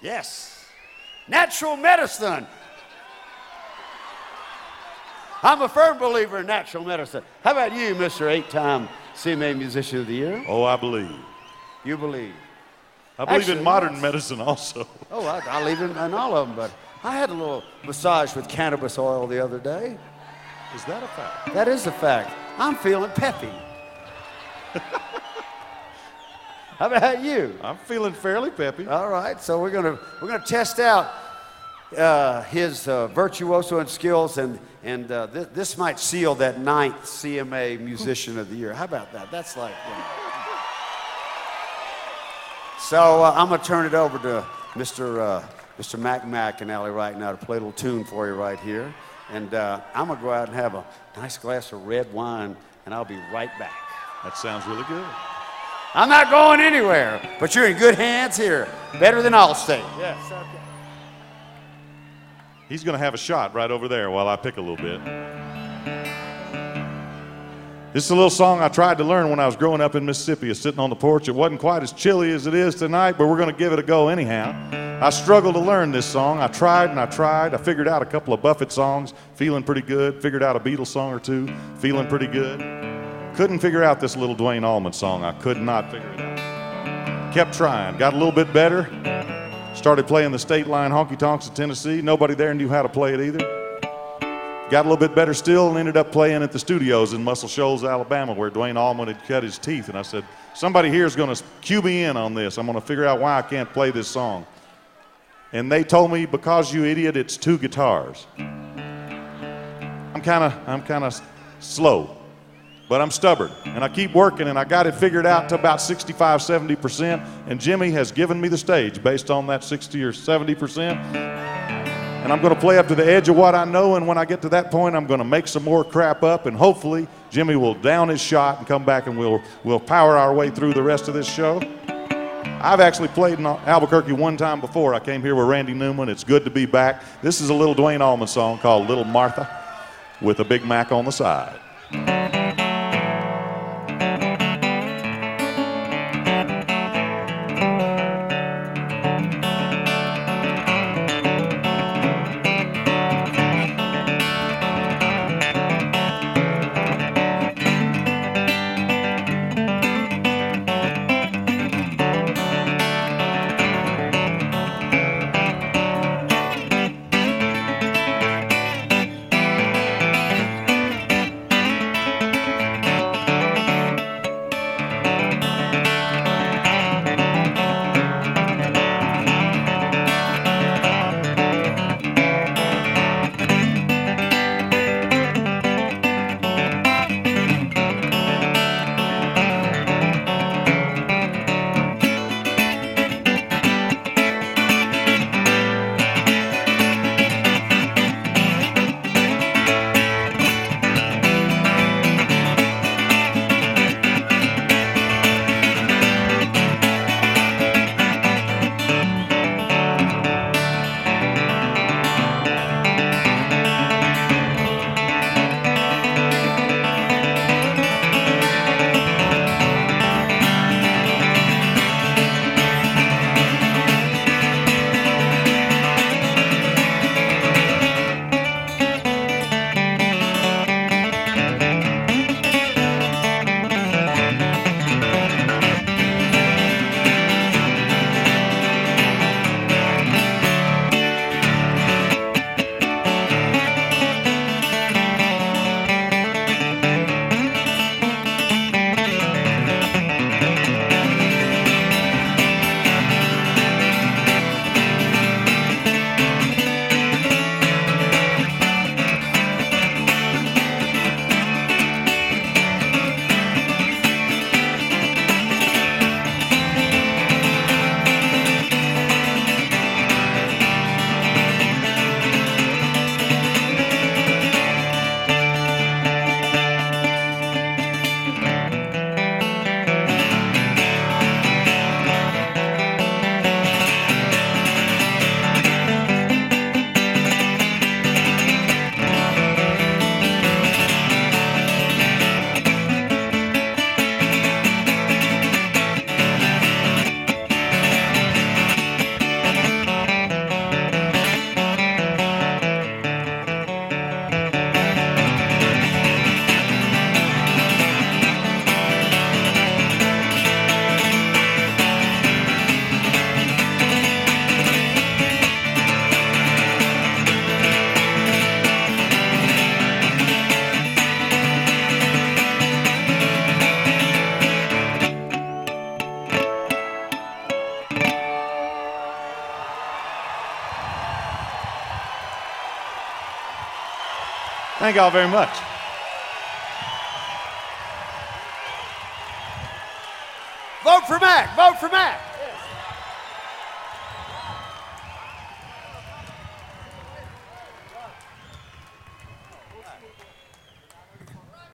Yes. Natural medicine. I'm a firm believer in natural medicine. How about you, Mr. 8-time CMA Musician of the Year? Oh, I believe. You believe? I believe Actually, in modern yes. medicine also. Oh, I believe in all of them, but I had a little massage with cannabis oil the other day. Is that a fact? That is a fact. I'm feeling peppy. How about you? I'm feeling fairly peppy. All right, so we're gonna test out his virtuoso and skills, and this might seal that 9th CMA Musician of the Year. How about that? That's like. So I'm gonna turn it over to Mr. Mac and Allie right now to play a little tune for you right here, and I'm gonna go out and have a nice glass of red wine, and I'll be right back. That sounds really good. I'm not going anywhere, but you're in good hands here. Better than Allstate. Yes, okay. He's going to have a shot right over there while I pick a little bit. This is a little song I tried to learn when I was growing up in Mississippi. It's sitting on the porch. It wasn't quite as chilly as it is tonight, but we're going to give it a go anyhow. I struggled to learn this song. I tried and I tried. I figured out a couple of Buffett songs, feeling pretty good. Figured out a Beatles song or two, feeling pretty good. Couldn't figure out this little Duane Allman song. I could not figure it out. Kept trying. Got a little bit better. Started playing the State Line Honky Tonks in Tennessee. Nobody there knew how to play it either. Got a little bit better still and ended up playing at the studios in Muscle Shoals, Alabama, where Duane Allman had cut his teeth. And I said, somebody here is going to cue me in on this. I'm going to figure out why I can't play this song. And they told me, because you idiot, it's 2 guitars. I'm kind of slow. But I'm stubborn, and I keep working, and I got it figured out to about 65, 70%, and Jimmy has given me the stage based on that 60 or 70%. And I'm going to play up to the edge of what I know, and when I get to that point, I'm going to make some more crap up, and hopefully Jimmy will down his shot and come back, and we'll power our way through the rest of this show. I've actually played in Albuquerque one time before. I came here with Randy Newman. It's good to be back. This is a little Duane Allman song called Little Martha with a Big Mac on the side. Thank y'all very much. Vote for Mac. Vote for Mac.